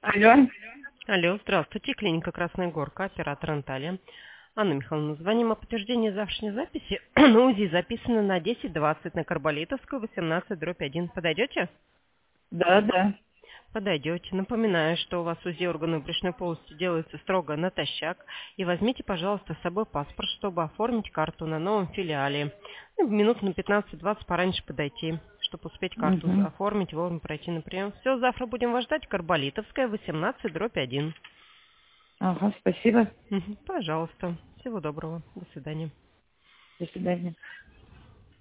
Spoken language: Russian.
Алло. Алло, здравствуйте, клиника Красная Горка, оператор Анталия. Анна Михайловна, звоним о подтверждении завтрашней записи. На УЗИ записано на 10:20 на Карболитовскую, 18/1. Подойдете? Да, да. Подойдете. Напоминаю, что у вас УЗИ органов брюшной полости делается строго натощак. И возьмите, пожалуйста, с собой паспорт, чтобы оформить карту на новом филиале. Минут на 15-20 пораньше подойти, чтобы успеть карту Угу. оформить, вовремя пройти на прием. Все, завтра будем вас ждать. Карболитовская, 18/1. Ага, спасибо. Пожалуйста. Всего доброго. До свидания. До свидания.